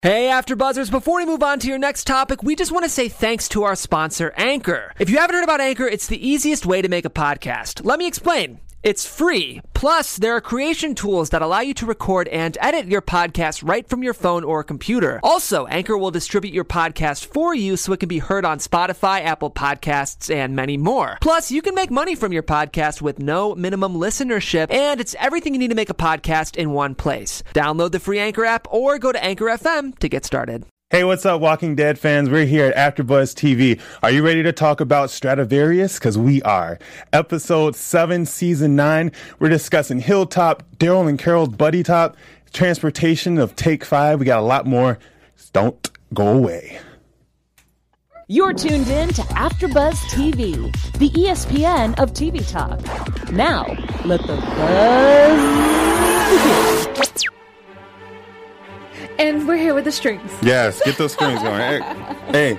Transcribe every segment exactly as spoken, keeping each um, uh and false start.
Hey, AfterBuzzers, before we move on to your next topic, we just want to say thanks to our sponsor, Anchor. If you haven't heard about Anchor, it's the easiest way to make a podcast. Let me explain. It's free. Plus, there are creation tools that allow you to record and edit your podcast right from your phone or computer. Also, Anchor will distribute your podcast for you so it can be heard on Spotify, Apple Podcasts, and many more. Plus, you can make money from your podcast with no minimum listenership, and it's everything you need to make a podcast in one place. Download the free Anchor app or go to Anchor F M to get started. Hey, what's up, Walking Dead fans? We're here at AfterBuzz T V. Are you ready to talk about Stradivarius? Because we are. Episode seven, Season nine, we're discussing Hilltop, Daryl and Carol's Buddy Top, transportation of Take five. We got a lot more. Don't go away. You're tuned in to AfterBuzz T V, the E S P N of T V talk. Now, let the buzz begin. And we're here with the strings. Yes, get those strings going. Hey, hey,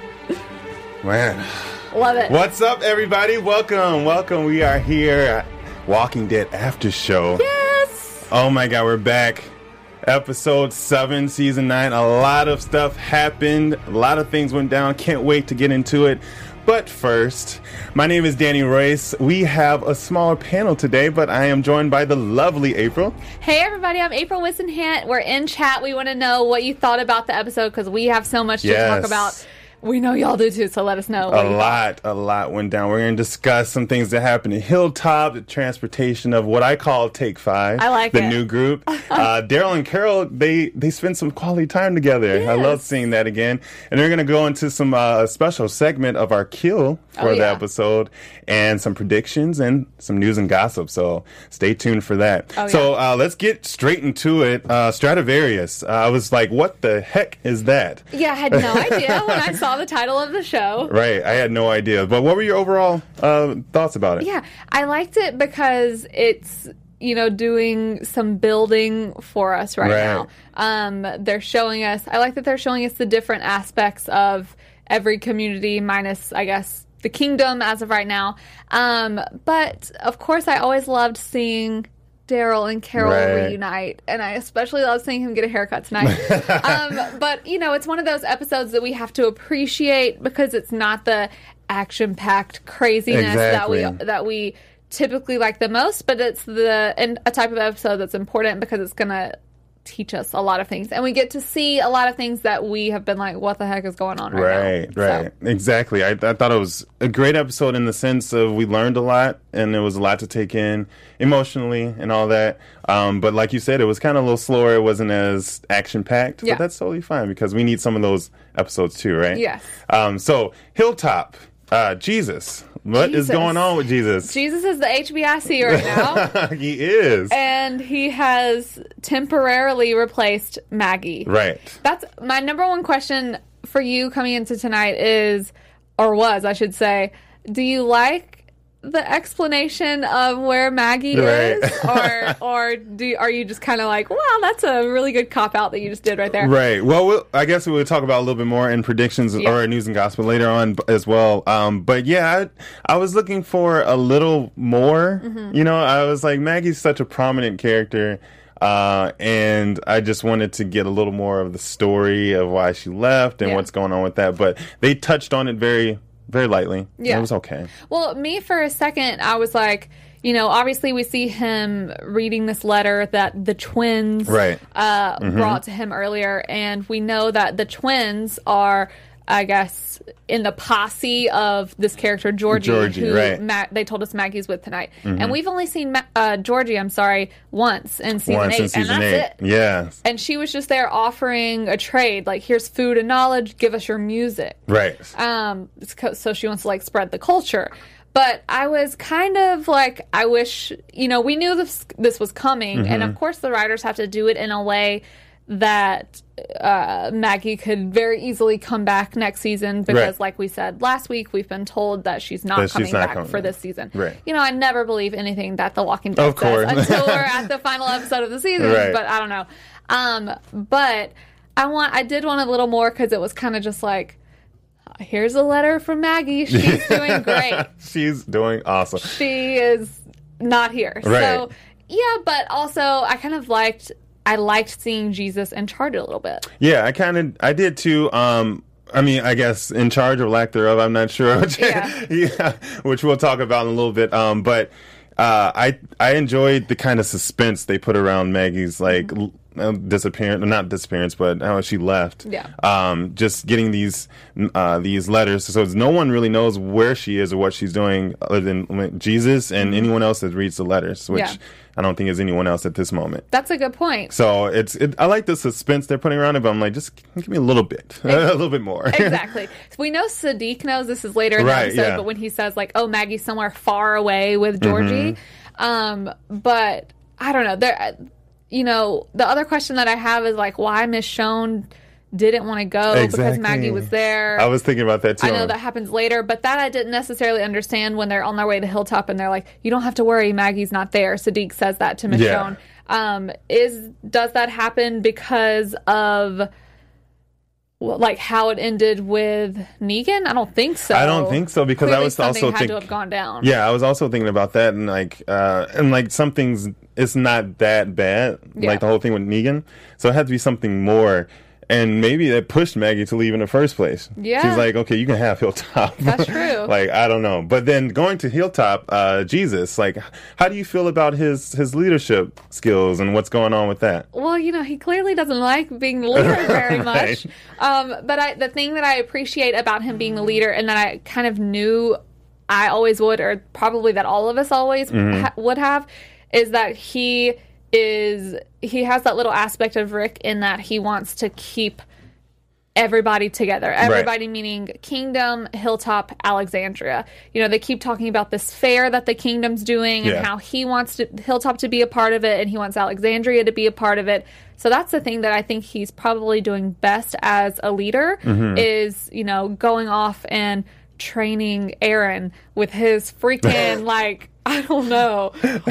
man. Love it. What's up, everybody? Welcome, welcome. We are here at Walking Dead After Show. Yes. Oh my God, we're back. Episode seven, Season nine. A lot of stuff happened. A lot of things went down. Can't wait to get into it. But first, my name is Danny Royce. We have a smaller panel today, but I am joined by the lovely April. Hey, everybody. I'm April Wissenhant. We're in chat. We want to know what you thought about the episode because we have so much to Yes. talk about. We know y'all do too, so let us know. A what you lot, thought. a lot went down. We're going to discuss some things that happened in Hilltop, the transportation of what I call Take Five. I like the it. new group. uh, Daryl and Carol, they, they spent some quality time together. Yes. I love seeing that again. And we're going to go into some uh, special segment of our kill for Oh, the yeah. episode and some predictions and some news and gossip. So stay tuned for that. Oh, so yeah. uh, let's get straight into it. Uh, Stradivarius. Uh, I was like, what the heck is that? Yeah, I had no idea when I saw the title of the show. Right, I had no idea. But what were your overall uh, thoughts about it? Yeah, I liked it because it's, you know, doing some building for us right, Right. now. Um, they're showing us, I like that they're showing us the different aspects of every community minus, I guess, the kingdom as of right now. Um, but, of course, I always loved seeing Daryl and Carol Right. reunite, and I especially love seeing him get a haircut tonight. um, but, you know, it's one of those episodes that we have to appreciate because it's not the action-packed craziness that we Exactly. that we typically like the most, but it's the and a type of episode that's important because it's going to teach us a lot of things, and we get to see a lot of things that we have been like, what the heck is going on right, Right, now? right. So, Exactly. I, I thought it was a great episode in the sense of we learned a lot and there was a lot to take in emotionally and all that. Um, but like you said, it was kind of a little slower. It wasn't as action-packed. Yeah. But that's totally fine because we need some of those episodes too, right? Yes. Um, so, Hilltop, uh, Jesus. What is Jesus. going on with Jesus? Jesus is the H B I C right now. He is. And he has temporarily replaced Maggie. Right. That's my number one question for you coming into tonight is, or was, I should say, do you like the explanation of where Maggie Right. is? Or or do are you just kind of like, wow, that's a really good cop-out that you just did right there? Right. Well, we'll I guess we will talk about a little bit more in predictions Yeah. or news and gospel later on b- as well. Um, but yeah, I, I was looking for a little more. Mm-hmm. You know, I was like, Maggie's such a prominent character. Uh, and I just wanted to get a little more of the story of why she left and Yeah. what's going on with that. But they touched on it very, very lightly. Yeah. It was okay. Well, me for a second, I was like, you know, obviously we see him reading this letter that the twins Right. uh, brought to him earlier, and we know that the twins are, I guess, in the posse of this character Georgie, Georgie, who right. Ma- they told us Maggie's with tonight, and we've only seen Ma- uh, Georgie, I'm sorry, once in season Once eight, in season and that's eight. it. Yeah. And she was just there offering a trade, like, here's food and knowledge, give us your music. Right. Um, it's co- so she wants to like spread the culture. But I was kind of like, I wish, you know, we knew this this was coming, and of course the writers have to do it in a way that uh, Maggie could very easily come back next season because, Right. like we said last week, we've been told that she's not That she's coming not back coming for back. this season. Right. You know, I never believe anything that The Walking Dead Of course. says until we're at the final episode of the season. Right. But I don't know. Um, but I want, I did want a little more because it was kind of just like, here's a letter from Maggie. She's doing great. She's doing awesome. She is not here. Right. So, yeah, but also I kind of liked I liked seeing Jesus in charge a little bit. Yeah, I kind of, I did too. Um, I mean, I guess in charge or lack thereof, I'm not sure. Which, Yeah. yeah, which we'll talk about in a little bit. Um, but uh, I I enjoyed the kind of suspense they put around Maggie's like mm-hmm. l- disappearance, not disappearance, but how she left. Yeah. Um, just getting these uh, these letters, so no one really knows where she is or what she's doing, other than Jesus and mm-hmm. anyone else that reads the letters, which. Yeah. I don't think is anyone else at this moment. That's a good point. So it's, it, I like the suspense they're putting around it, but I'm like, just give me a little bit, a little bit more. Exactly. So we know Sadiq knows this is later in right, the episode, yeah. but when he says like, "Oh, Maggie's somewhere far away with Georgie," mm-hmm. um, but I don't know. There, you know, the other question that I have is like, why Michonne didn't want to go exactly. because Maggie was there. I was thinking about that too. I know that happens later, but that I didn't necessarily understand when they're on their way to Hilltop and they're like, "You don't have to worry, Maggie's not there." Sadiq says that to Michonne. Yeah. Um, is does that happen because of well, like how it ended with Negan? I don't think so. I don't think so because Clearly I was something also had think, to have gone down. Yeah, I was also thinking about that and like uh, and like something's it's not that bad. Yeah. Like the whole thing with Negan, so it had to be something more. And maybe that pushed Maggie to leave in the first place. Yeah. She's like, okay, you can have Hilltop. That's true. Like, I don't know. But then going to Hilltop, uh, Jesus, like, how do you feel about his, his leadership skills and what's going on with that? Well, you know, he clearly doesn't like being the leader very much. Right. Um, but I, the thing that I appreciate about him being the leader and that I kind of knew I always would, or probably that all of us always mm-hmm. ha- would have, is that he... is he has that little aspect of Rick in that he wants to keep everybody together. Everybody right. meaning Kingdom, Hilltop, Alexandria. You know, they keep talking about this fair that the Kingdom's doing and yeah. how he wants to, Hilltop to be a part of it and he wants Alexandria to be a part of it. So that's the thing that I think he's probably doing best as a leader mm-hmm. is, you know, going off and training Aaron with his freaking like I don't know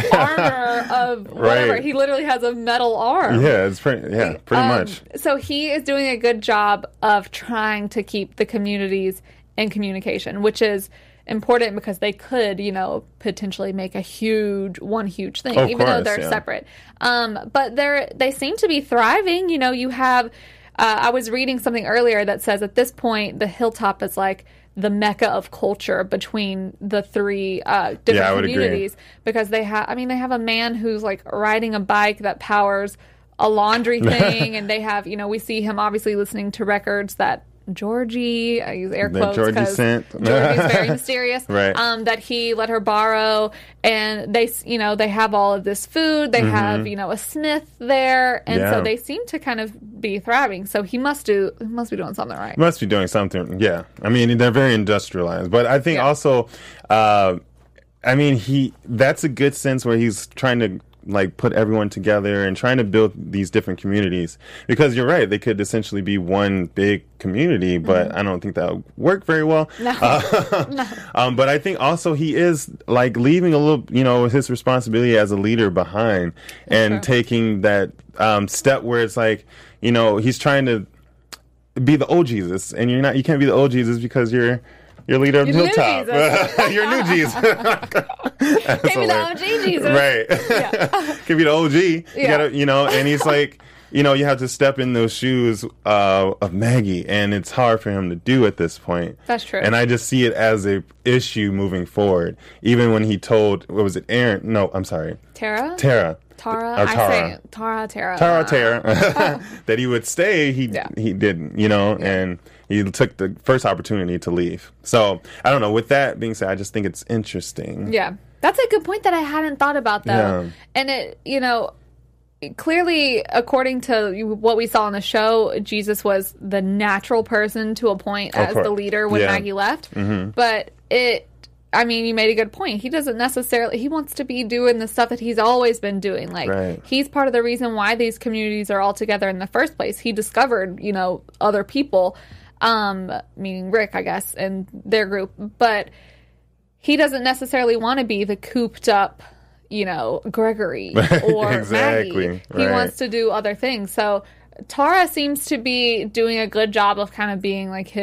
armor of whatever. Right. He literally has a metal arm. Yeah, it's pretty. Yeah, pretty um, much. So he is doing a good job of trying to keep the communities in communication, which is important because they could, you know, potentially make a huge one huge thing, of even course, though they're yeah. separate. Um, but they're they seem to be thriving. You know, you have. Uh, I was reading something earlier that says at this point the Hilltop is like the mecca of culture between the three uh, different yeah, communities because they have. I mean, they have a man who's like riding a bike that powers a laundry thing, and they have. You know, we see him obviously listening to records that Georgie, I use air quotes because Georgie's very mysterious. Right. Um, that he let her borrow, and they, you know, they have all of this food. They mm-hmm. have, you know, a smith there, and yeah. so they seem to kind of be thriving. So he must do, he must be doing something right. He must be doing something. Yeah. I mean, they're very industrialized, but I think yeah. also, uh, I mean, he that's a good sense where he's trying to. Like put everyone together and trying to build these different communities because you're right, they could essentially be one big community, but mm-hmm. I don't think that would work very well. No. Uh, no. Um, but I think also he is like leaving a little, you know, his responsibility as a leader behind and okay. taking that um, step where it's like, you know, he's trying to be the old Jesus, and you're not. You can't be the old Jesus because you're. You're leader of You're Hilltop. You're new Jesus. Can be the O G Jesus. Right. Yeah. Can be the O G. You yeah. gotta, you know, and he's like, you know, you have to step in those shoes uh, of Maggie, and it's hard for him to do at this point. That's true. And I just see it as a issue moving forward. Even when he told, what was it, Aaron? No, I'm sorry. Tara? Tara. Tara, or Tara. I say Tara, Tara. Tara, Tara. That he would stay, he yeah. he didn't, you know, yeah. and he took the first opportunity to leave. So, I don't know. With that being said, I just think it's interesting. Yeah. That's a good point that I hadn't thought about, though. Yeah. And it, you know, clearly, according to what we saw on the show, Jesus was the natural person to appoint as the leader when yeah. Maggie left. Mm-hmm. But it, I mean, you made a good point. He doesn't necessarily, he wants to be doing the stuff that he's always been doing. Like, right. he's part of the reason why these communities are all together in the first place. He discovered, you know, other people. Um, meaning Rick, I guess, and their group. But he doesn't necessarily want to be the cooped up, you know, Gregory or exactly. Maggie. He right. wants to do other things. So Tara seems to be doing a good job of kind of being like his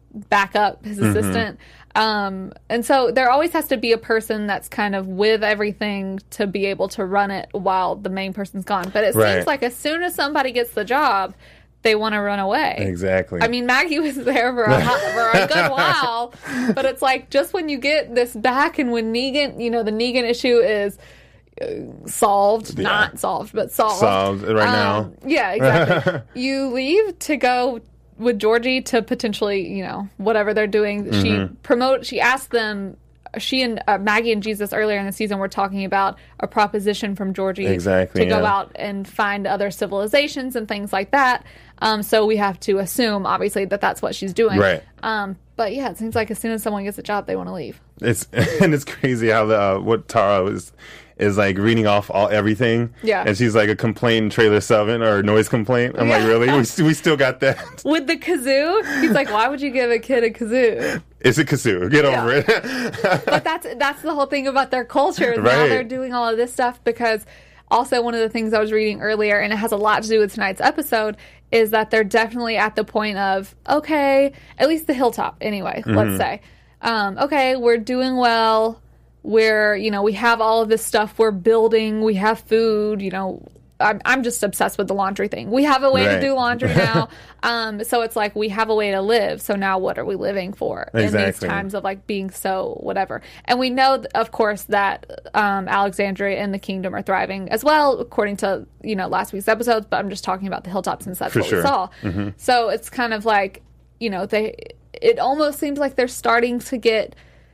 back up his Mm-hmm. assistant. Um, and so there always has to be a person that's kind of with everything to be able to run it while the main person's gone. But it Right. seems like as soon as somebody gets the job, they want to run away. Exactly. I mean, Maggie was there for a, for a good while, but it's like just when you get this back and when Negan, you know, the Negan issue is uh, solved, Yeah. not solved, but solved. Solved right now. Um, yeah, exactly. You leave to go with Georgie to potentially, you know, whatever they're doing. Mm-hmm. She promote. She asked them. She and uh, Maggie and Jesus earlier in the season were talking about a proposition from Georgie Exactly, to go yeah. out and find other civilizations and things like that. Um, so we have to assume, obviously, that that's what she's doing. Right. Um, but yeah, it seems like as soon as someone gets a job, they want to leave. It's and it's crazy how the uh, what Tara is is like reading off all everything. Yeah. And she's like a complaint in trailer seven or noise complaint. I'm like, Yeah. really? We, st- we still got that. With the kazoo, he's like, why would you give a kid a kazoo? It's a kazoo. Get Yeah. over it. But that's that's the whole thing about their culture. Is Now Right. they're doing all of this stuff because also one of the things I was reading earlier, and it has a lot to do with tonight's episode, is that they're definitely at the point of, okay, at least the hilltop anyway, Mm-hmm. let's say. Um, okay, we're doing well. We're, you know, we have all of this stuff we're building. We have food, you know. I'm, I'm just obsessed with the laundry thing. We have a way Right. to do laundry now. um, so it's like we have a way to live. So now what are we living for in these Exactly. times of like being so whatever? And we know, th- of course, that um, Alexandria and the kingdom are thriving as well, according to, you know, last week's episodes. But I'm just talking about the hilltop since that's For what sure. we saw. Mm-hmm. So it's kind of like, you know, they. It almost seems like they're starting to get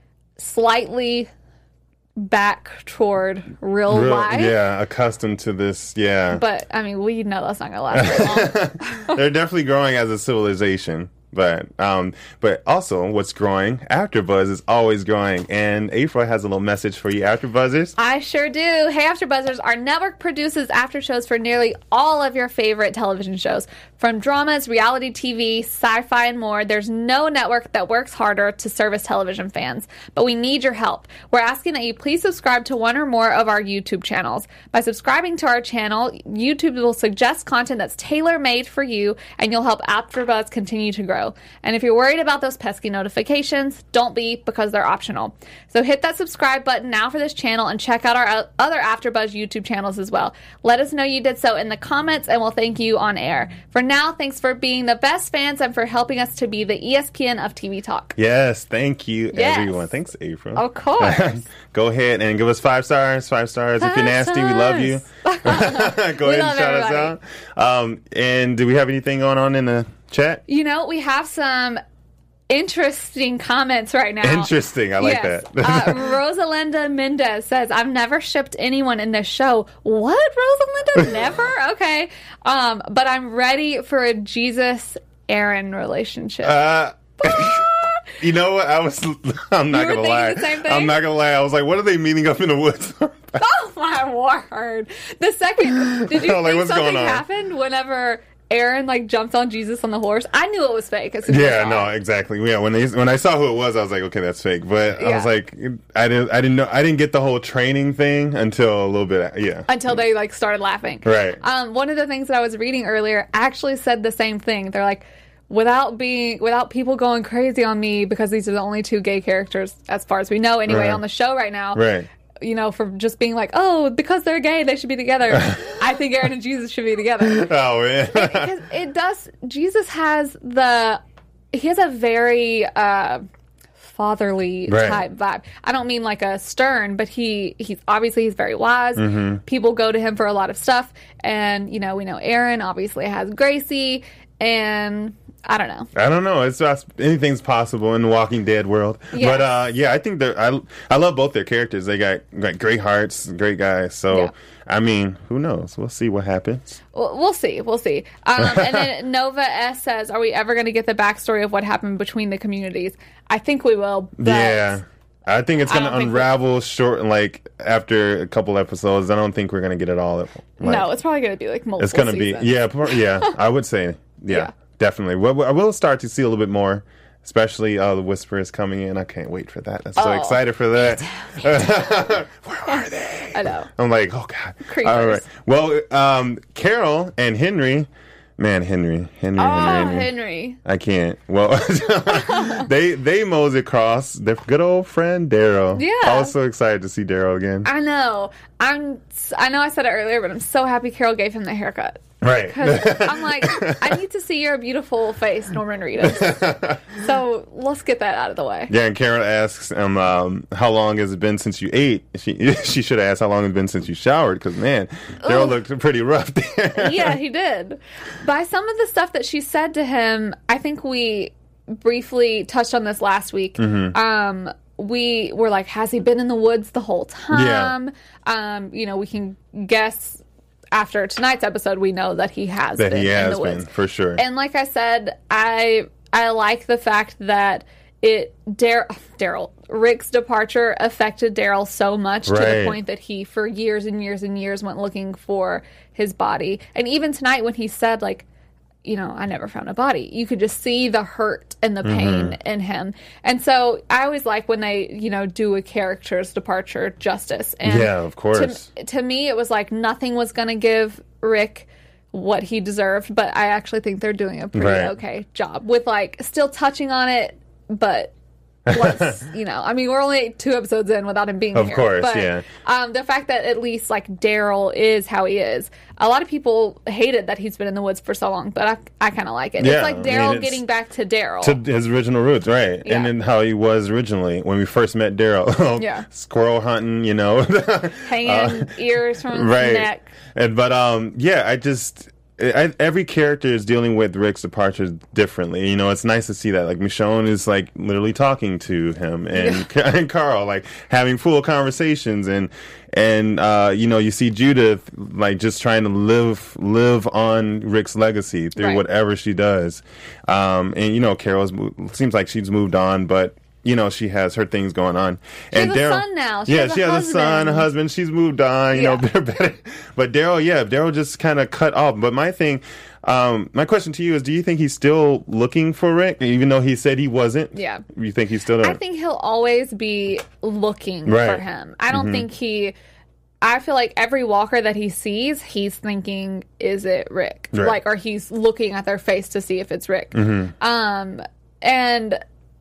slightly back toward real, Real- life. yeah, accustomed to this. Yeah. But I mean, we know that's not going to last very long. They're definitely growing as a civilization. But um, but also, what's growing? AfterBuzz is always growing, and April has a little message for you, AfterBuzzers. I sure do. Hey, AfterBuzzers, our network produces after shows for nearly all of your favorite television shows. From dramas, reality T V, sci-fi, and more, there's no network that works harder to service television fans. But we need your help. We're asking that you please subscribe to one or more of our YouTube channels. By subscribing to our channel, YouTube will suggest content that's tailor-made for you, and you'll help AfterBuzz continue to grow. And if you're worried about those pesky notifications, don't be, because they're optional. So hit that subscribe button now for this channel and check out our o- other AfterBuzz YouTube channels as well. Let us know you did so in the comments and we'll thank you on air. For now, thanks for being the best fans and for helping us to be the E S P N of T V Talk. Yes, thank you, Yes. everyone. Thanks, April. Of course. Go ahead and give us five stars. Five stars. if you're Five nasty, we love you. Go We ahead and love shout everybody. us out. Um, and do we have anything going on in the chat? You know, we have some interesting comments right now. Interesting. I like Yes. that. uh, Rosalinda Mendez says, I've never shipped anyone in this show. What, Rosalinda? Never? Okay. Um, but I'm ready for a Jesus-Aaron relationship. Uh, you know what? I was. I'm not You were gonna lie. thinking the same thing? I'm not gonna lie. I was like, "What are they meeting up in the woods?" Oh, my word. The second, did you Like, think what's something going on? happened whenever Aaron, like, jumped on Jesus on the horse? I knew it was fake as soon as I Yeah, saw no, it. exactly. Yeah, when they when I saw who it was, I was like, okay, that's fake. But I was Yeah. like, I didn't, I didn't know, I didn't get the whole training thing until a little bit. Yeah, Until they like started laughing. Right. Um, one of the things that I was reading earlier actually said the same thing. They're like, without being, without people going crazy on me because these are the only two gay characters, as far as we know, anyway, Right. on the show right now. right. You know, for just being like, oh, because they're gay, they should be together. I think Aaron and Jesus should be together. Oh man. Because it does. Jesus has the. He has a very. Uh, fatherly Right. type vibe. I don't mean like a stern, but he he's obviously he's very wise. Mm-hmm. People go to him for a lot of stuff, and you know we know Aaron obviously has Gracie, and I don't know. I don't know. It's just, anything's possible in the Walking Dead world. Yes. But uh, yeah, I think they're. I I love both their characters. They got, got great hearts, great guys. So Yeah. I mean, who knows? We'll see what happens. We'll, we'll see. We'll see. Um, and then Nova S says, "Are we ever going to get the backstory of what happened between the communities?" I think we will. But Yeah. I think it's I going to don't think we- unravel short, like after a couple episodes. I don't think we're going to get it all. Like, no, it's probably going to be like multiple. it's going to be, seasons. yeah, pro- yeah. I would say, yeah, Yeah. definitely. Well, I will start to see a little bit more, especially uh, the Whispers coming in. I can't wait for that. I'm so Oh. excited for that. Where are they? I know. I'm like, oh god. Creepers. All right. Well, um, Carol and Henry Man, Henry, Henry, Oh, Henry, Henry. Henry. I can't. Well, they they mosey across their good old friend Daryl. Yeah. I was so excited to see Daryl again. I know. I'm. I know I said it earlier, but I'm so happy Carol gave him the haircut. Right. Because I'm like, I need to see your beautiful face, Norman Reedus. So let's get that out of the way. Yeah, and Carol asks, um, um, how long has it been since you ate? She she should have asked how long it's been since you showered, because, man, Daryl looked pretty rough there. Yeah, he did. By some of the stuff that she said to him, I think we briefly touched on this last week. Mm-hmm. Um, we were like, has he been in the woods the whole time? Yeah. Um, you know, we can guess. After tonight's episode, we know that he has that been he has in the woods. been, for sure. And like I said, I I like the fact that it Dar- Daryl Rick's departure affected Daryl so much right. to the point that he, for years and years and years, went looking for his body. And even tonight, when he said, like, you know, I never found a body, you could just see the hurt and the pain mm-hmm. in him. And so I always like when they, you know, do a character's departure justice. And yeah, of course. To, to me, it was like nothing was going to give Rick what he deserved, but I actually think they're doing a pretty right. okay job with, like, still touching on it, but once, you know, I mean, we're only two episodes in without him being of here. Of course, but, yeah. Um, the fact that at least, like, Daryl is how he is. A lot of people hated that he's been in the woods for so long, but I, I kind of like it. Yeah, it's like Daryl I mean, getting back to Daryl. To his original roots, right. Yeah. And then how he was originally when we first met Daryl. Yeah. Squirrel hunting, you know. Hanging uh, ears from his right. neck. And, but, um, yeah, I just... I, every character is dealing with Rick's departure differently. You know, it's nice to see that. Like, Michonne is, like, literally talking to him, and, yeah. and Carl, like, having full conversations, and, and uh, you know, you see Judith, like, just trying to live live on Rick's legacy through right. whatever she does. Um, and, you know, Carol's, seems like she's moved on, but... You know, she has her things going on. She and has Daryl, a son now. She yeah, has she a has husband. a son, a husband. She's moved on. You yeah. know, better. But Daryl, yeah, Daryl just kind of cut off. But my thing, um, my question to you is: do you think he's still looking for Rick, even though he said he wasn't? Yeah. You think he's still? There? I think he'll always be looking right. for him. I don't mm-hmm. think he. I feel like every walker that he sees, he's thinking, "Is it Rick?" Right. Like, or he's looking at their face to see if it's Rick. Mm-hmm. Um, and.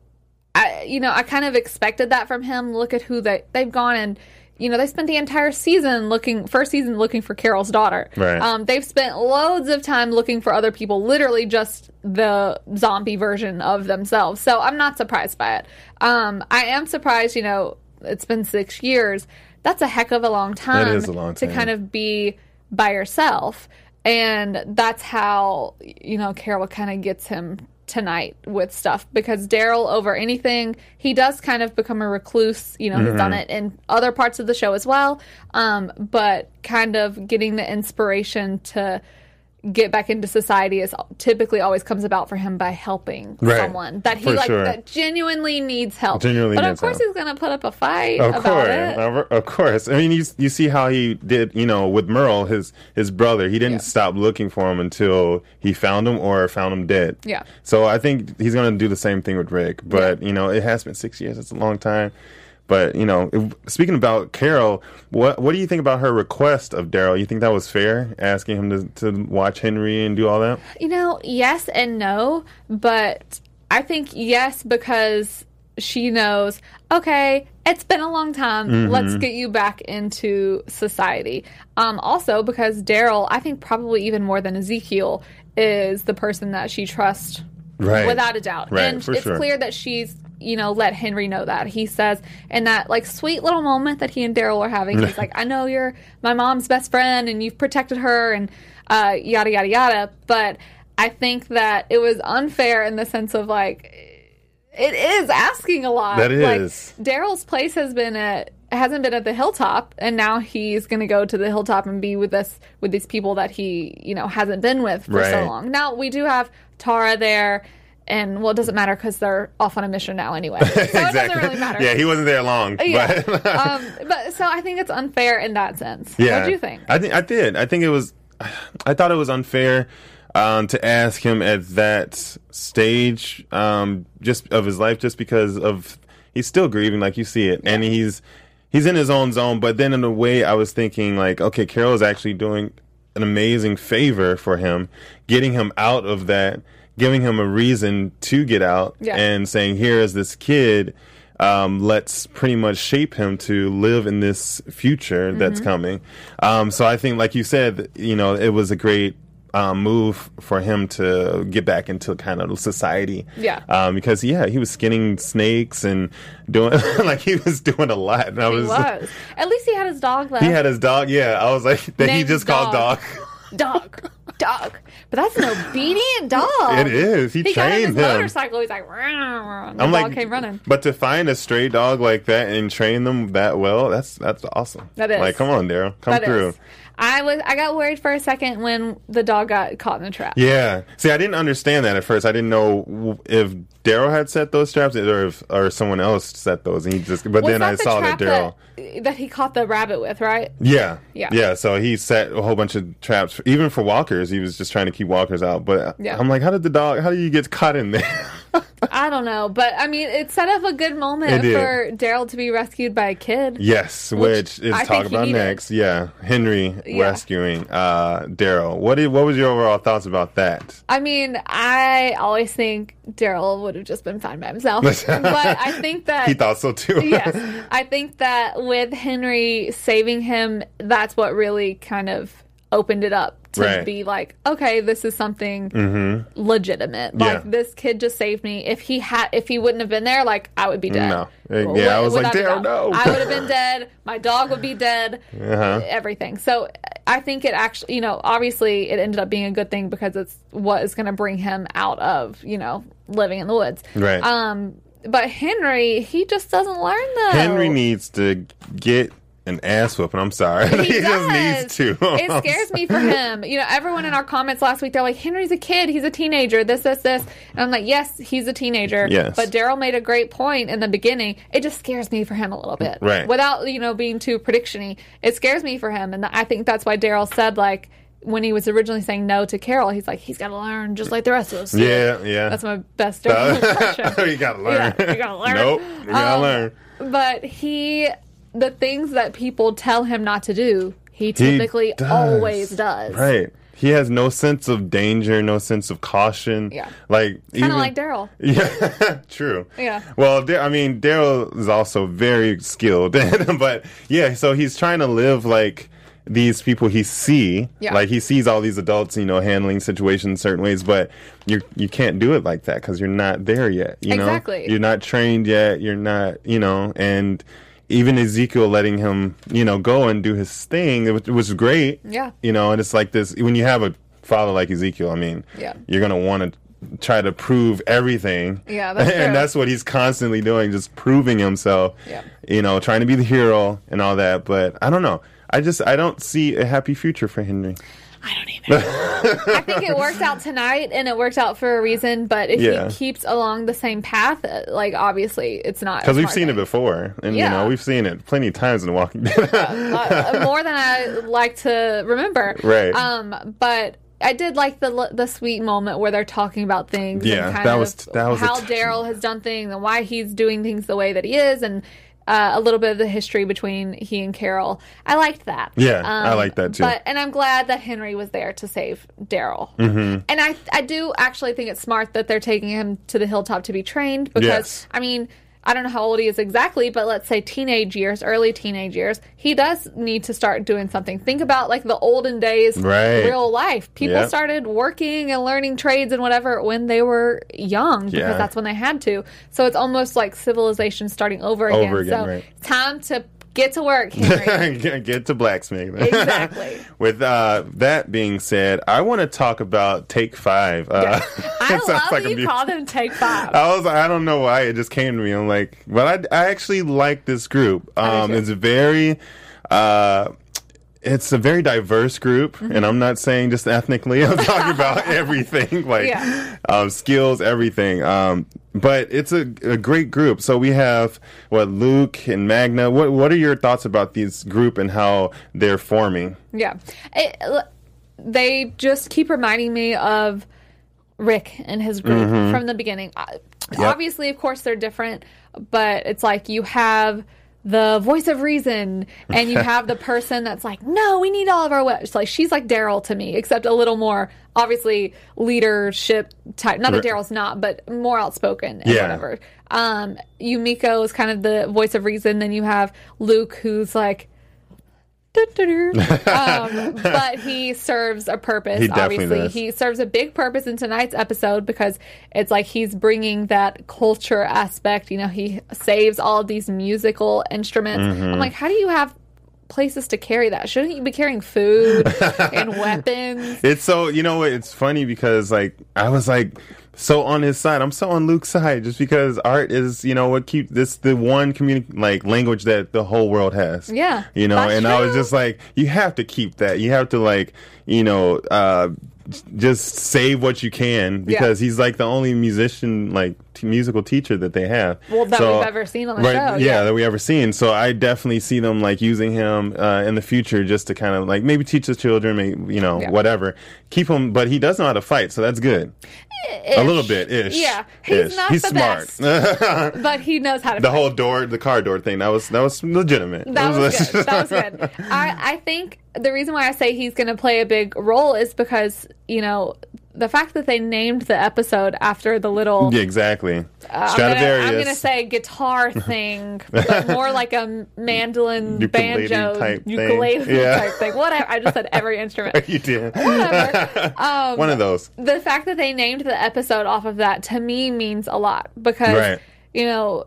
I, you know, I kind of expected that from him. Look at who they, they've gone and, you know, they spent the entire season looking, first season looking for Carol's daughter. Right. Um, they've spent loads of time looking for other people, literally just the zombie version of themselves. So I'm not surprised by it. Um, I am surprised, you know, it's been six years. That's a heck of a long time, that is a long time. to kind of be by yourself. And that's how, you know, Carol kind of gets him tonight with stuff, because Daryl, over anything, he does kind of become a recluse. You know, mm-hmm. he's done it in other parts of the show as well, um, but kind of getting the inspiration to get back into society is typically always comes about for him by helping right. someone that he for like sure. that genuinely needs help. Genuinely but needs of course help. he's going to put up a fight of about course. it. Of, of course. I mean, you you see how he did, you know, with Merle, his his brother. He didn't yeah. stop looking for him until he found him or found him dead. Yeah. So I think he's going to do the same thing with Rick. But, yeah. you know, it has been six years. It's a long time. But, you know, if, speaking about Carol, what what do you think about her request of Daryl? You think that was fair, asking him to, to watch Henry and do all that? You know, yes and no. But I think yes, because she knows, okay, it's been a long time. Mm-hmm. Let's get you back into society. Um, also, because Daryl, I think probably even more than Ezekiel, is the person that she trusts right. without a doubt. Right, and for it's sure. clear that she's, you know, let Henry know that. He says in that, like, sweet little moment that he and Daryl are having, he's like, I know you're my mom's best friend and you've protected her and uh, yada, yada, yada. But I think that it was unfair in the sense of, like, it is asking a lot. That is. Like, Daryl's place has been at hasn't been at the hilltop, and now he's going to go to the hilltop and be with this with these people that he, you know, hasn't been with for right. so long. Now we do have Tara there. And, well, it doesn't matter because they're off on a mission now anyway. So exactly. it doesn't really matter. Yeah, he wasn't there long. Yeah. But, um, but so I think it's unfair in that sense. Yeah. What do you think? I think I did. I think it was. I thought it was unfair um, to ask him at that stage, um, just of his life, just because of he's still grieving, like you see it, Yeah. and he's he's in his own zone. But then in a way, I was thinking like, okay, Carol is actually doing an amazing favor for him, getting him out of that, giving him a reason to get out, yeah. and saying, here is this kid, um, let's pretty much shape him to live in this future that's mm-hmm. coming. Um, so I think, like you said, you know, it was a great Um, move for him to get back into kind of society. Yeah. Um, because, yeah, he was skinning snakes and doing, like, he was doing a lot. And I he was, was. At least he had his dog left. He had his dog, yeah. I was like, that he just dog. called dog. Dog. Dog. But that's an obedient dog. It is. He, he trained got on his him. motorcycle. He's like, rah, the I'm dog like, came running. But to find a stray dog like that and train them that well, that's that's awesome. That is. Like, come on, Daryl. Come that through. Is. I was I got worried for a second when the dog got caught in the trap. Yeah. See, I didn't understand that at first. I didn't know if Daryl had set those traps or if or someone else set those. And he just. But was then that I the saw that Daryl. That, that he caught the rabbit with, right? Yeah. Yeah. Yeah. So he set a whole bunch of traps, even for walkers. He was just trying to keep walkers out. But yeah. I'm like, how did the dog? How do you get caught in there? I don't know, but I mean, it set up a good moment for Daryl to be rescued by a kid. Yes, which, which is I talk about next. Yeah, Henry yeah. rescuing uh, Daryl. What did, what was your overall thoughts about that? I mean, I always think Daryl would have just been fine by himself, but I think that he thought so too. Yes, I think that with Henry saving him, that's what really kind of opened it up. To right. be like, okay, this is something mm-hmm. legitimate. Like, yeah. this kid just saved me. If he had, if he wouldn't have been there, like, I would be dead. No, yeah, I was like, Daryl, no. I would have been dead. My dog would be dead. Uh-huh. Everything. So I think it actually, you know, obviously it ended up being a good thing because it's what is going to bring him out of, you know, living in the woods. Right. Um, but Henry, he just doesn't learn though. Henry needs to get an ass whooping. I'm sorry. He, he does. just needs to. It scares me for him. You know, everyone in our comments last week, they're like, Henry's a kid. He's a teenager. This, this, this. And I'm like, yes, he's a teenager. Yes. But Daryl made a great point in the beginning. It just scares me for him a little bit. Right. Without, you know, being too prediction-y. It scares me for him. And I think that's why Daryl said, like, when he was originally saying no to Carol, he's like, he's got to learn just like the rest of us. Yeah, yeah. That's my best Daryl impression. You got to learn. Yeah, you got to learn. Nope. You got to um, learn. But he... the things that people tell him not to do, he typically he does. always does. Right. He has no sense of danger, no sense of caution. Yeah. Like, kind of like Daryl. Yeah, true. Yeah. Well, I mean, Daryl is also very skilled. But, yeah, so he's trying to live like these people he see. Yeah. Like, he sees all these adults, you know, handling situations certain ways, but you you can't do it like that because you're not there yet, you know? Exactly. You're not trained yet. You're not, you know, and... even Ezekiel letting him, you know, go and do his thing, it was, it was great. Yeah. You know, and it's like this, when you have a father like Ezekiel, I mean, yeah. you're going to want to try to prove everything. Yeah, that's And true. that's what he's constantly doing, just proving himself, yeah. you know, trying to be the hero and all that. But I don't know. I just, I don't see a happy future for Henry. I don't either. I think it works out tonight, and it works out for a reason. But if Yeah. he keeps along the same path, uh, like, obviously, it's not. Because we've smart seen thing. it before. And, Yeah. you know, we've seen it plenty of times in The Walking Dead. uh, more than I like to remember. Right. Um, but I did like the the sweet moment where they're talking about things. Yeah, and kind that of was- that was a how touching Daryl has done things and why he's doing things the way that he is, and uh, a little bit of the history between he and Carol. I liked that. Yeah, I liked that too. But and I'm glad that Henry was there to save Daryl. Mm-hmm. And I I do actually think it's smart that they're taking him to the hilltop to be trained because Yes. I mean. I don't know how old he is exactly, but let's say teenage years, early teenage years, he does need to start doing something. Think about like the olden days, Right. real life. People Yep. started working and learning trades and whatever when they were young because Yeah. that's when they had to. So it's almost like civilization starting over again. Over again, so right. time to get to work, Henry. get, get to blacksmith. Exactly. With uh, that being said, I want to talk about Take Five. Uh, I it sounds love like that a you mu- call them Take Five. I was I don't know why it just came to me. I'm like, but I, I actually like this group. Um, too. it's very. Uh, It's a very diverse group, Mm-hmm. and I'm not saying just ethnically. I'm talking about everything, like Yeah. um, skills, everything. Um, but it's a, a great group. So we have what Luke and Magna. What What are your thoughts about this group and how they're forming? Yeah. It, they just keep reminding me of Rick and his group from the beginning. Uh, Yep. Obviously, of course, they're different, but it's like you have the voice of reason, and you have the person that's like, no, we need all of our weapons. Like, she's like Daryl to me, except a little more, obviously, leadership type. Not that Daryl's not, but more outspoken and yeah. whatever. Um, Yumiko is kind of the voice of reason. Then you have Luke, who's like, um, but he serves a purpose. He definitely obviously, does. he serves a big purpose in tonight's episode because it's like he's bringing that culture aspect. You know, he saves all of these musical instruments. Mm-hmm. I'm like, how do you have places to carry that? Shouldn't you be carrying food and weapons? It's so, you know, it's funny because like I was like so on his side. I'm so on Luke's side just because art is, you know, what keep this the one communi- like language that the whole world has. Yeah, you know, that's and true. I was just like, you have to keep that. You have to like, you know, uh, just save what you can because yeah. he's like the only musician, like t- musical teacher that they have. Well, that so, we've ever seen on the right, show. Yeah, Yeah, that we ever seen. So I definitely see them like using him uh, in the future just to kind of like maybe teach the children, maybe, you know, yeah. whatever. Keep him, but he does know how to fight, so that's good. Ish. A little bit ish. Yeah, he's ish. not he's the smart. best, but he knows how to. The fight. whole door, the car door thing, that was that was legitimate. That was good. That was good. I, I think the reason why I say he's going to play a big role is because, you know, the fact that they named the episode after the little yeah, exactly uh, Stradivarius. I'm going to say guitar thing, but more like a mandolin, Ukulele banjo, type ukulele thing. Yeah. type thing. Whatever. I just said every instrument. You did. Whatever. Um, One of those. The fact that they named the episode off of that to me means a lot because Right. you know.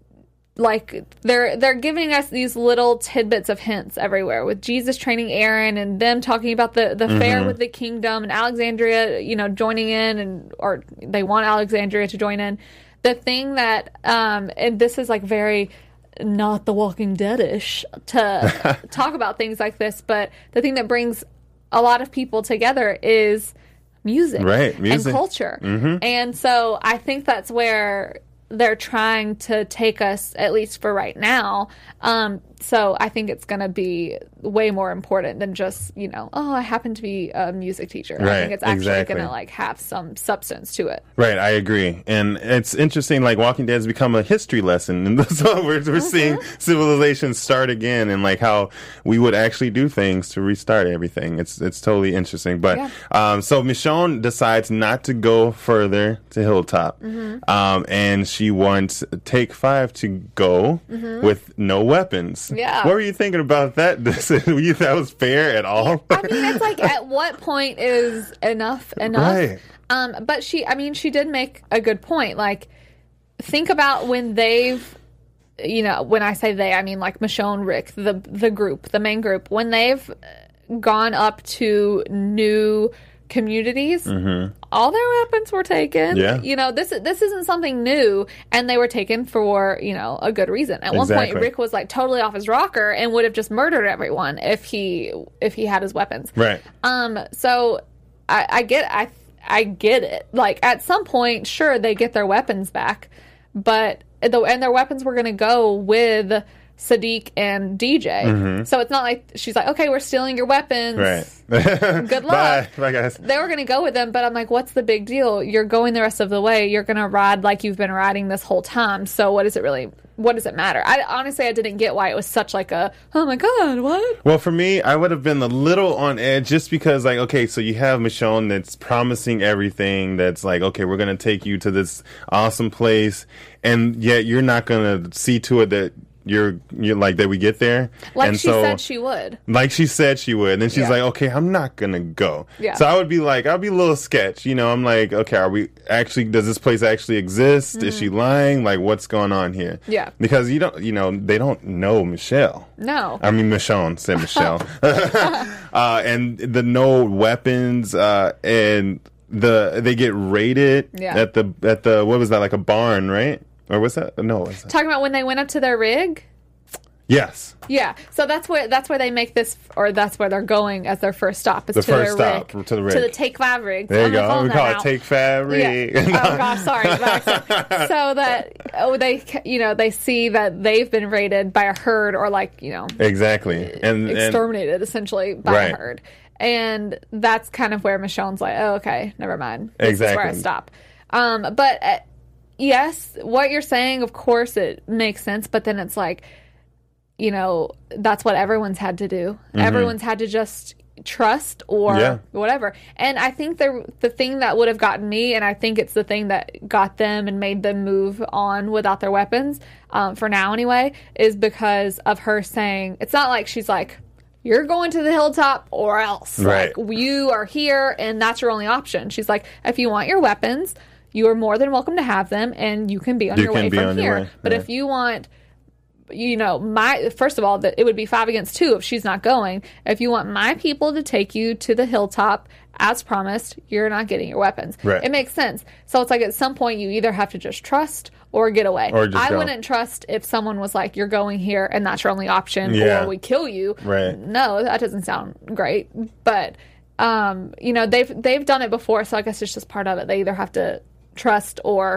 Like they're they're giving us these little tidbits of hints everywhere with Jesus training Aaron and them talking about the, the mm-hmm. fair with the kingdom and Alexandria, you know, joining in and or they want Alexandria to join in. The thing that um and this is like very not The Walking Dead-ish to talk about things like this, but the thing that brings a lot of people together is music, right? Music and culture, mm-hmm. and so I think that's where they're trying to take us, at least for right now. Um, so I think it's going to be way more important than just, you know, oh, I happen to be a music teacher. Right, I think it's actually exactly. going to like have some substance to it. Right, I agree. And it's interesting, like Walking Dead has become a history lesson. And so we're, we're mm-hmm. seeing civilization start again and like how we would actually do things to restart everything. It's it's totally interesting. But yeah. um, so Michonne decides not to go further to Hilltop. Mm-hmm. Um, and she wants Take Five to go mm-hmm. with no weapons. Yeah. What were you thinking about that? Were you that was fair at all? I mean, it's like at what point is enough enough? Right. Um, but she, I mean, she did make a good point. Like, think about when they've, you know, when I say they, I mean like Michonne, Rick, the the group, the main group, when they've gone up to new communities, mm-hmm. all their weapons were taken. Yeah. You know, this this isn't something new, and they were taken for, you know, a good reason. At exactly. one point, Rick was like totally off his rocker and would have just murdered everyone if he if he had his weapons. Right. Um. So I, I get I I get it. Like at some point, sure, they get their weapons back, but the, and their weapons were going to go with Sadiq and D J. Mm-hmm. So it's not like she's like, okay, we're stealing your weapons. Right. Good luck. Bye. Bye, guys. They were going to go with them, but I'm like, what's the big deal? You're going the rest of the way. You're going to ride like you've been riding this whole time. So what does it really, what does it matter? I honestly, I didn't get why it was such like a, oh my God, what? Well, for me, I would have been a little on edge just because like, okay, so you have Michonne that's promising everything that's like, okay, we're going to take you to this awesome place. And yet you're not going to see to it that You're you're like that we get there, like and she so, said she would. Like she said she would, and then she's yeah. like, "Okay, I'm not gonna go." Yeah. So I would be like, I'll be a little sketch, you know. I'm like, okay, are we actually? Does this place actually exist? Mm-hmm. Is she lying? Like, what's going on here? Yeah. Because you don't, you know, they don't know Michelle. No. I mean Michonne said Michelle, uh, and the no weapons, uh, and the they get raided yeah. at the at the what was that like a barn, right? Or was that? No. Was that? Talking about when they went up to their rig? Yes. Yeah. So that's where that's where they make this, or that's where they're going as their first stop. Is the to first their stop rig, to the rig. to the Take Five rig. There you I'm go. We call it now. Take Five rig. Yeah. Oh gosh, sorry. So that oh they you know they see that they've been raided by a herd or like you know exactly and exterminated and, essentially by right. a herd, and that's kind of where Michonne's like, oh okay, never mind. This exactly. is where I stop. Um, but. Uh, Yes, what you're saying, of course, it makes sense, but then it's like, you know, that's what everyone's had to do. Mm-hmm. Everyone's had to just trust or yeah. whatever. And I think the the thing that would have gotten me, and I think it's the thing that got them and made them move on without their weapons, um, for now anyway, is because of her saying, it's not like she's like, you're going to the hilltop or else. Right. Like, you are here and that's your only option. She's like, if you want your weapons, you are more than welcome to have them and you can be on you your way from here. Way. But right. if you want, you know, my, first of all, that it would be five against two if she's not going. If you want my people to take you to the hilltop as promised, you're not getting your weapons. Right. It makes sense. So it's like at some point you either have to just trust or get away. Or just I go. wouldn't trust if someone was like, you're going here and that's your only option yeah. or we kill you. Right. No, that doesn't sound great. But, um, you know, they've they've done it before, so I guess it's just part of it. They either have to trust or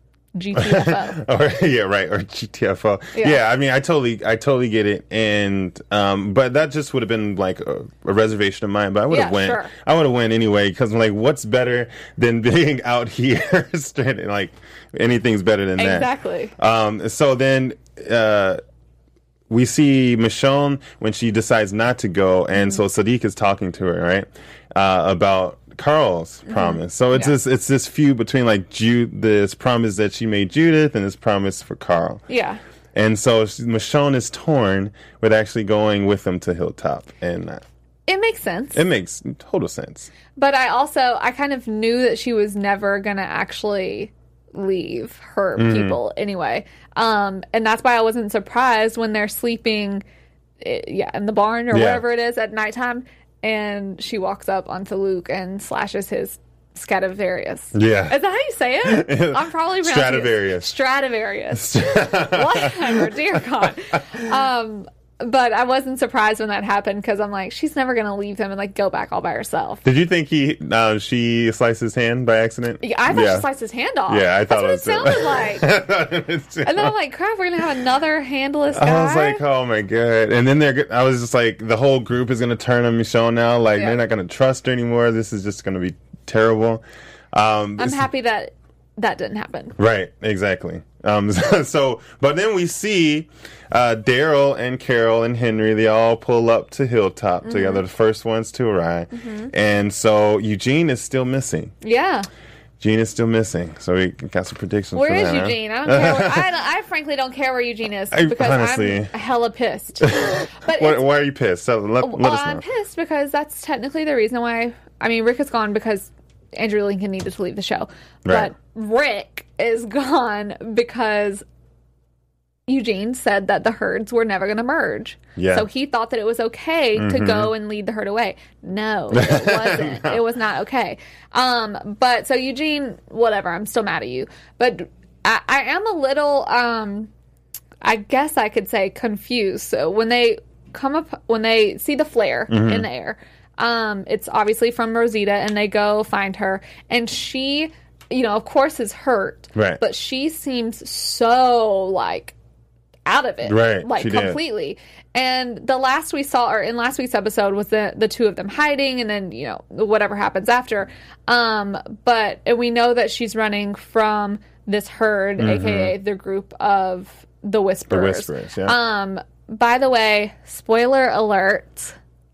G T F O. or, yeah, right, or G T F O. Yeah. yeah, I mean, I totally, I totally get it, and um, but that just would have been like a, a reservation of mine. But I would have yeah, went, sure. I would have went anyway, because I'm like, what's better than being out here? straight, like anything's better than exactly. that. Exactly. Um, so then. Uh, We see Michonne when she decides not to go, and mm-hmm. so Sadiq is talking to her, right, uh, about Carl's mm-hmm. promise. So it's yeah. this it's this feud between like Ju- this promise that she made Judith and this promise for Carl. Yeah. And so she, Michonne is torn with actually going with them to Hilltop, and uh, it makes sense. It makes total sense. But I also I kind of knew that she was never gonna actually leave her mm-hmm. people anyway. Um, and that's why I wasn't surprised when they're sleeping, yeah, in the barn or yeah. whatever it is at nighttime, and she walks up onto Luke and slashes his Stradivarius. Yeah. Is that how you say it? I'm probably pronouncing Stradivarius. It. Stradivarius. Whatever, dear God. Um, But I wasn't surprised when that happened because I'm like, she's never going to leave him and like go back all by herself. Did you think he uh, she sliced his hand by accident? Yeah, I thought yeah. she sliced his hand off. Yeah, I thought That's it what it sounded like. And then I'm like, crap, we're going to have another handless guy. I was like, oh my God. And then they're, I was just like, the whole group is going to turn on Michonne now. Like, yeah. they're not going to trust her anymore. This is just going to be terrible. Um, I'm happy that that didn't happen. Right, exactly. Um, so, but then we see uh, Daryl and Carol and Henry, they all pull up to Hilltop mm-hmm. together, the first ones to arrive. Mm-hmm. And so Eugene is still missing. Yeah. Eugene is still missing. So we got some predictions where for is that. Where is Eugene? Huh? I don't care. Where, I, don't, I frankly don't care where Eugene is because I, honestly, I'm hella pissed. But what, why are you pissed? So let, let well, us know. I'm pissed because that's technically the reason why. I mean, Rick is gone because Andrew Lincoln needed to leave the show. Right. But Rick is gone because Eugene said that the herds were never going to merge. Yeah. So he thought that it was okay mm-hmm. to go and lead the herd away. No, it wasn't. no. It was not okay. Um, but so Eugene, whatever, I'm still mad at you. But I, I am a little, um, I guess I could say confused. So when they come up, when they see the flare mm-hmm. in the air, um, it's obviously from Rosita, and they go find her. And she, you know, of course is hurt. Right. But she seems so, like, out of it. Right. Like, she completely. Did. And the last we saw, or in last week's episode, was the, the two of them hiding, and then, you know, whatever happens after. Um, but and we know that she's running from this herd, mm-hmm. a k a the group of the Whisperers. The Whisperers, yeah. Um, by the way, spoiler alert.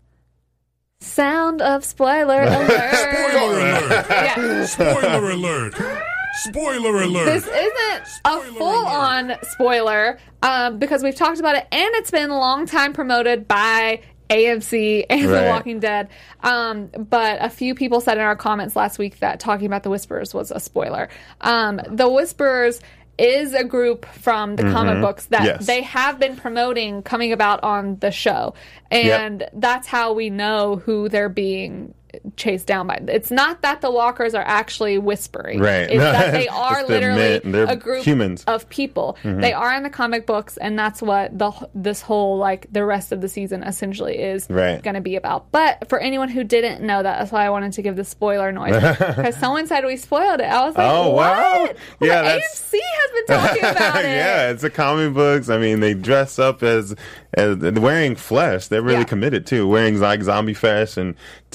Sound of spoiler alert. Spoiler alert. Yeah. Spoiler alert. Spoiler alert. This isn't Spoiler a full-on spoiler um, because we've talked about it, and it's been a long time promoted by A M C and right. The Walking Dead. Um, but a few people said in our comments last week that talking about the Whisperers was a spoiler. Um, the Whisperers is a group from the mm-hmm. comic books that yes. they have been promoting coming about on the show. And yep. that's how we know who they're being chased down by. It's not that the walkers are actually whispering. Right. It's that they are literally men, a group humans. of people. Mm-hmm. They are in the comic books, and that's what the this whole, like, the rest of the season essentially is right. going to be about. But for anyone who didn't know that, that's why I wanted to give the spoiler noise. Because someone said we spoiled it. I was like, oh, what? wow. Well, yeah, the that's... A M C has been talking about it. Yeah, it's the comic books. I mean, they dress up as, as wearing flesh. They're really yeah. committed, too. Wearing like zombie flesh and to get past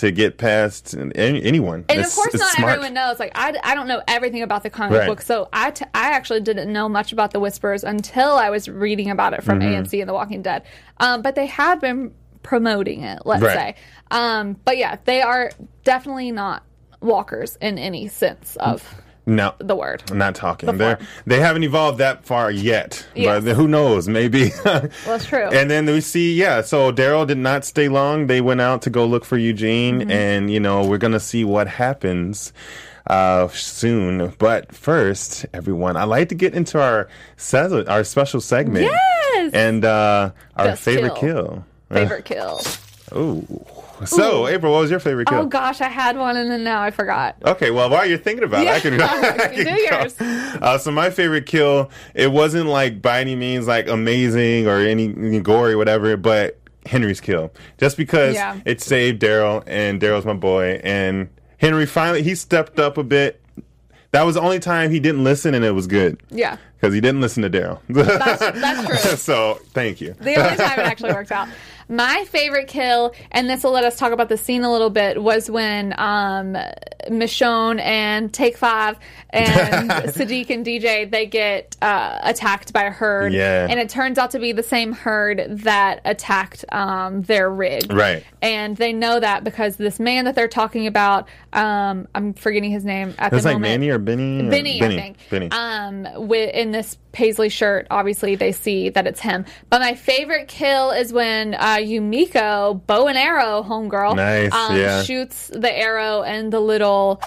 past any, anyone. And it's, of course, it's not smart. everyone knows. Like, I, I don't know everything about the comic Right. book, so I, t- I actually didn't know much about the Whisperers until I was reading about it from Mm-hmm. A M C and The Walking Dead. Um, but they have been promoting it, let's Right. say. Um, but yeah, they are definitely not walkers in any sense of No, the word. I'm not talking. The They form. they haven't evolved that far yet, Yes. but who knows? Maybe. Well, that's true. And then we see, yeah. So Daryl did not stay long. They went out to go look for Eugene, Mm-hmm. and you know we're gonna see what happens uh, soon. But first, everyone, I like to get into our se- our special segment. Yes! And uh, our Best favorite kill. kill. Favorite kill. Ooh. So, Ooh. April, what was your favorite kill? Oh gosh, I had one and then now I forgot. Okay, well, while you're thinking about Yeah. it, I can, I You can do go. yours. Uh, so my favorite kill, it wasn't like by any means like amazing or any, any gory or whatever, but Henry's kill. Just because Yeah. it saved Daryl, and Daryl's my boy, and Henry finally, he stepped up a bit. That was the only time he didn't listen, and it was good. Yeah. Because he didn't listen to Daryl. That's, that's true. So, thank you. The only time it actually worked out. My favorite kill, and this will let us talk about the scene a little bit, was when um, Michonne and Take Five and Sadiq and D J, they get uh, attacked by a herd. Yeah. And it turns out to be the same herd that attacked um, their rig. Right. And they know that because this man that they're talking about, um, I'm forgetting his name at It's the like moment. Manny or Benny? Or- Benny, I think. Benny. Um, with, in this paisley shirt, obviously they see that it's him. But my favorite kill is when uh, Yumiko, bow and arrow, homegirl, Nice, um, yeah. shoots the arrow and the little.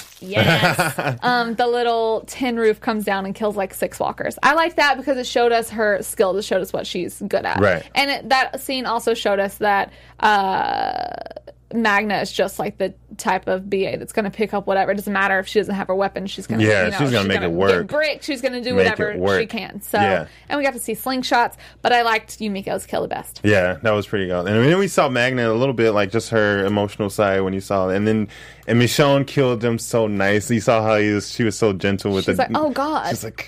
Yes. um, the little tin roof comes down and kills like six walkers. I like that because it showed us her skills. It showed us what she's good at. Right. And it, that scene also showed us that uh, Magna is just like the type of B A that's going to pick up whatever. It doesn't matter if she doesn't have her weapon. She's going to, Yeah, you know, she's gonna make it gonna work. Get brick. She's going to do Make whatever it work. she can. So, Yeah. and we got to see slingshots, but I liked Yumiko's kill the best. Yeah, that was pretty good. And then we saw Magna a little bit, like just her emotional side when you saw it. And then and Michonne killed them so nice. You saw how he was, she was so gentle with She's it. like, oh God. She's like,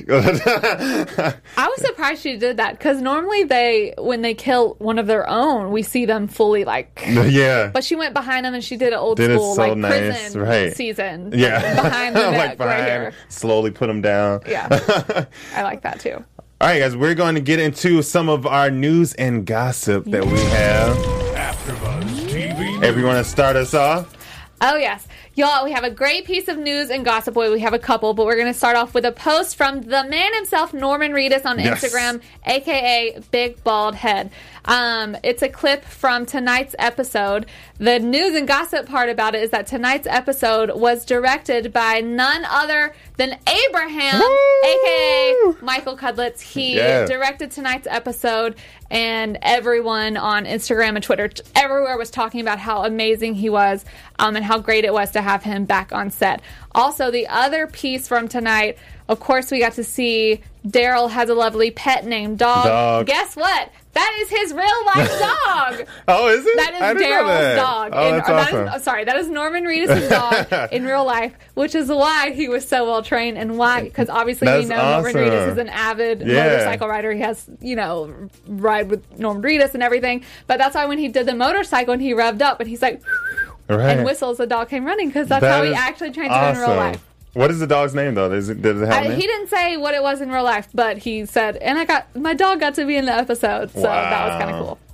I was surprised she did that because normally they, when they kill one of their own, we see them fully like. yeah. But she went behind them and she did an old Did it school so like nice, prison right. season. Yeah. Behind the neck like behind, right here. slowly put them down. Yeah. I like that too. All right, guys, we're going to get into some of our news and gossip that we have. AfterBuzz T V. Everyone to start us off. Oh, yes. Y'all, we have a great piece of news and gossip. Boy, we have a couple, but we're going to start off with a post from the man himself, Norman Reedus, on Yes. Instagram, a k a. Big Bald Head. Um, it's a clip from tonight's episode. The news and gossip part about it is that tonight's episode was directed by none other than Abraham, Woo! a k a. Michael Cudlitz. He Yeah. directed tonight's episode, and everyone on Instagram and Twitter, t- everywhere was talking about how amazing he was um, and how great it was to have him back on set. Also, the other piece from tonight, of course, we got to see Daryl has a lovely pet named Dog. Dog. Guess what? That is his real life dog. Oh, is it? That I is didn't know Daryl's that. dog. Oh, In- that's or that is- awesome. oh, sorry, that is Norman Reedus' dog in real life, which is why he was so well trained and why, because obviously we That's know Norman awesome. Reedus is an avid Yeah. motorcycle rider. He has, you know, ride with Norman Reedus and everything. But that's why when he did the motorcycle and he revved up and he's like, Right. and whistles, the dog came running because that's That how he is actually trains it in real awesome. life. What is the dog's name, though? Does it, does it have a I, name? he didn't say what it was in real life, but he said, and I got my dog got to be in the episode, so that was kind of Wow. cool.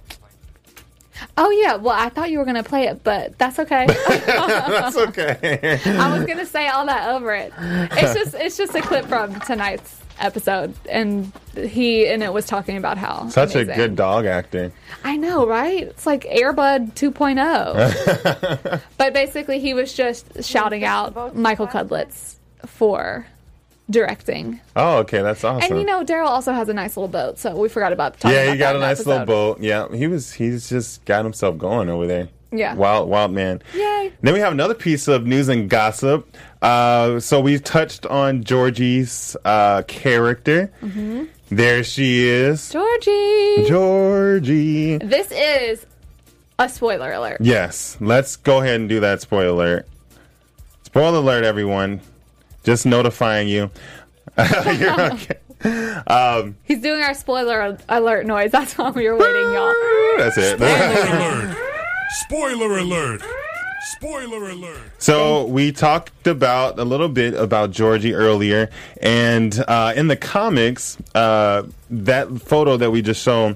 Oh yeah, well I thought you were gonna play it, but that's okay. That's okay. I was gonna say all that over it. It's just it's just a clip from tonight's episode, and he and it was talking about how Such amazing. a good dog actor. I know, right? It's like Airbud two point oh. But basically, he was just shouting out Michael Cudlitz for directing. Oh, okay, that's awesome. And you know, Daryl also has a nice little boat, so we forgot about talking yeah, about he got that a in the nice little episode. boat. Yeah, he was. He's just got himself going over there. Yeah. wild, wild man. Yay. Then we have another piece of news and gossip. Uh, so we touched on Georgie's uh, character. Mm-hmm. There she is, Georgie. Georgie. This is a spoiler alert. Yes, let's go ahead and do that. Spoiler alert. Spoiler alert, everyone. Just notifying you. You're okay. Um, He's doing our spoiler alert noise. That's why we were waiting, y'all. that's it. Spoiler alert! Spoiler alert! Spoiler alert. So we talked about a little bit about Georgie earlier, and uh, in the comics, uh, that photo that we just shown,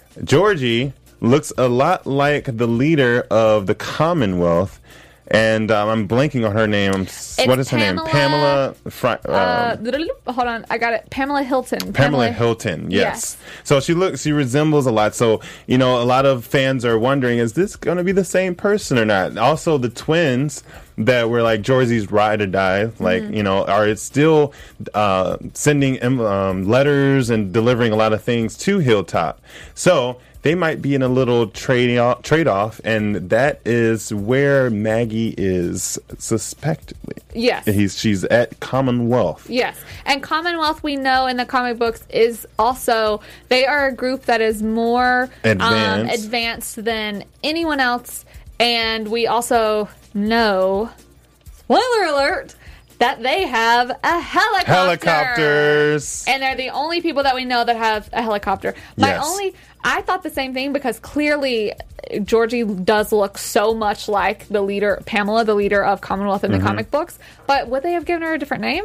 Georgie looks a lot like the leader of the Commonwealth. And um, I'm blanking on her name. I'm, what is her Pamela, name? Pamela. Fri- Uh, um, hold on, I got it. Pamela Hilton. Pamela, Pamela Hilton, yes. Yes. So she looks, she resembles a lot. So, you know, a lot of fans are wondering, is this going to be the same person or not? Also, the twins that were like Georgie's ride or die, like, Mm-hmm. you know, are still uh, sending um, letters and delivering a lot of things to Hilltop. So they might be in a little trade off, trade off, and that is where Maggie is suspectedly. Yes. He's she's at Commonwealth. Yes. And Commonwealth, we know in the comic books, is also, they are a group that is more um, Advanced. advanced than anyone else. And we also know, spoiler alert, that they have a helicopter. Helicopters. And they're the only people that we know that have a helicopter. My Yes. only, I thought the same thing because clearly Georgie does look so much like the leader, Pamela, the leader of Commonwealth in the Mm-hmm. comic books. But would they have given her a different name?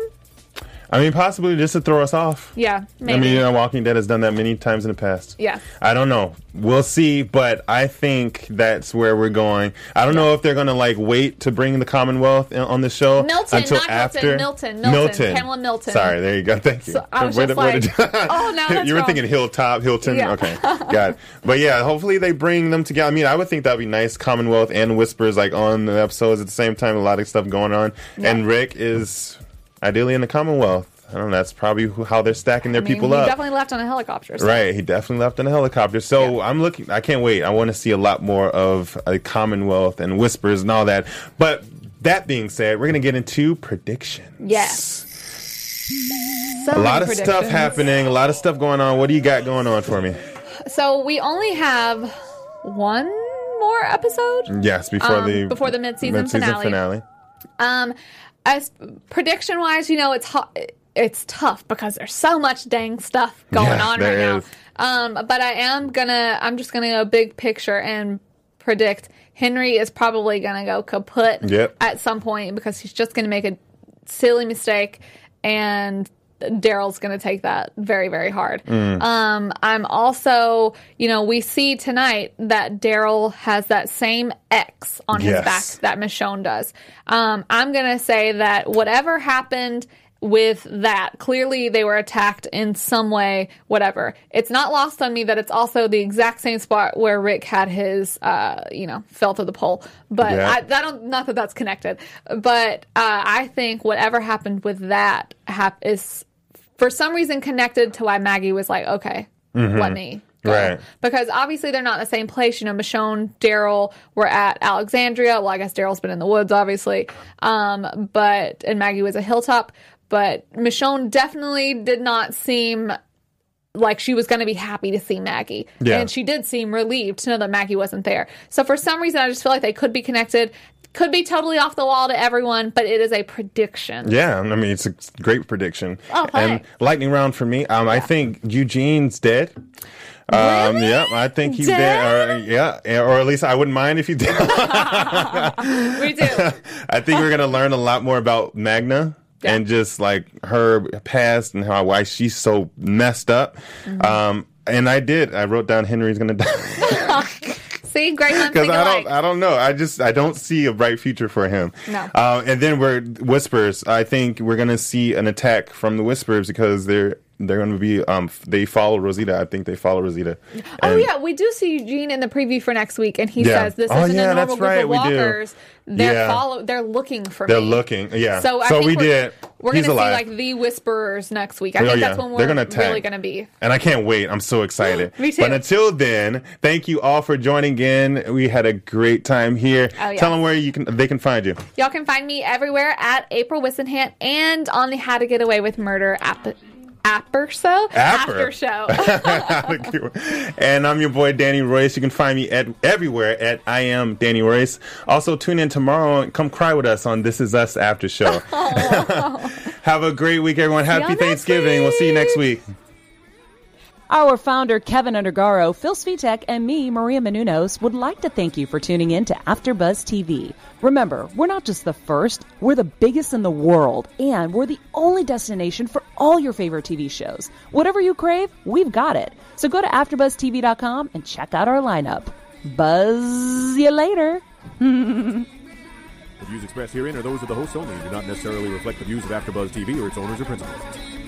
I mean, possibly just to throw us off. Yeah, maybe. I mean, you know, Walking Dead has done that many times in the past. Yeah. I don't know. We'll see, but I think that's where we're going. I don't know if they're going to, like, wait to bring the Commonwealth in- on the show Milton, until not after. Milton, Milton, Milton, Pamela Milton. Sorry, there you go. Thank you. So I was Where just did- where like, did you- oh, no, that's You were wrong. thinking Hilltop, Hilton? Yeah. Okay, got it. But yeah, hopefully they bring them together. I mean, I would think that would be nice, Commonwealth and Whispers, like, on the episodes at the same time, a lot of stuff going on. Yeah. And Rick is ideally in the Commonwealth. I don't know, that's probably who, how they're stacking their I mean, people he up. definitely left on a helicopter. So. Right, he definitely left in a helicopter. So Yeah. I'm looking, I can't wait. I want to see a lot more of a Commonwealth and Whispers and all that. But that being said, we're going to get into predictions. Yes. So A lot many of stuff predictions. happening, a lot of stuff going on. What do you got going on for me? So we only have one more episode. Yes, before Um, the before the mid-season mid-season finale. finale. Um, as prediction wise, you know, it's hot. It's tough because there's so much dang stuff going Yeah, on there right is. now. Um, but I am gonna, I'm just gonna go big picture and predict Henry is probably gonna go kaput Yep. at some point because he's just gonna make a silly mistake and Daryl's going to take that very, very hard. Mm. Um, I'm also, you know, we see tonight that Daryl has that same X on his Yes. back that Michonne does. Um, I'm going to say that whatever happened with that, clearly they were attacked in some way, whatever. It's not lost on me that it's also the exact same spot where Rick had his, uh, you know, fell to the pole. But Yeah. I, I don't, not that that's connected. But uh, I think whatever happened with that hap- is for some reason connected to why Maggie was like, okay, let me go. Right. Because obviously they're not in the same place. You know, Michonne, Daryl were at Alexandria. Well, I guess Daryl's been in the woods, obviously. Um, but, and Maggie was a Hilltop. But Michonne definitely did not seem like she was going to be happy to see Maggie. Yeah. And she did seem relieved to know that Maggie wasn't there. So for some reason, I just feel like they could be connected. Could be totally off the wall to everyone, but it is a prediction. Yeah, I mean, it's a great prediction. Oh, and thanks. lightning round for me. Um, I think Eugene's dead. Um, Really? yeah, I think he's Dead? dead. Or, yeah, or at least I wouldn't mind if he did. We do. I think we're gonna learn a lot more about Magna Yeah. and just like her past and how why she's so messed up. Mm-hmm. Um, and I did. I wrote down Henry's gonna die. See, great minds Because think I alike. don't, I don't know. I just, I don't see a bright future for him. No. Uh, and then we're Whispers. I think we're gonna see an attack from the Whispers because they're they're gonna be um they follow Rosita. I think they follow Rosita. Oh And- yeah, we do see Eugene in the preview for next week, and he Yeah. says this Oh, isn't yeah, a that's normal group right, of we do. walkers. They're Yeah. follow. They're looking for They're me. looking. Yeah. So I So think we we're, did. We're He's gonna see alive. like the Whisperers next week. I Oh, think yeah. that's when They're we're gonna attack. really gonna be. And I can't wait. I'm so excited. Me too. But until then, thank you all for joining in. We had a great time here. Oh, yeah. Tell them where you can they can find you. Y'all can find me everywhere at April Wissenhant and on the How to Get Away with Murder app. Apper show? Apper. After show. And I'm your boy Danny Royce. You can find me at everywhere at I am Danny Royce. Also tune in tomorrow and come cry with us on This Is Us After Show. Have a great week, everyone. Happy y'all next Thanksgiving. We'll see you next week. Our founder, Kevin Undergaro, Phil Svitek, and me, Maria Menounos, would like to thank you for tuning in to AfterBuzz T V. Remember, we're not just the first, we're the biggest in the world, and we're the only destination for all your favorite T V shows. Whatever you crave, we've got it. So go to after buzz T V dot com and check out our lineup. Buzz you later. The views expressed herein are those of the hosts only and do not necessarily reflect the views of AfterBuzz T V or its owners or principals.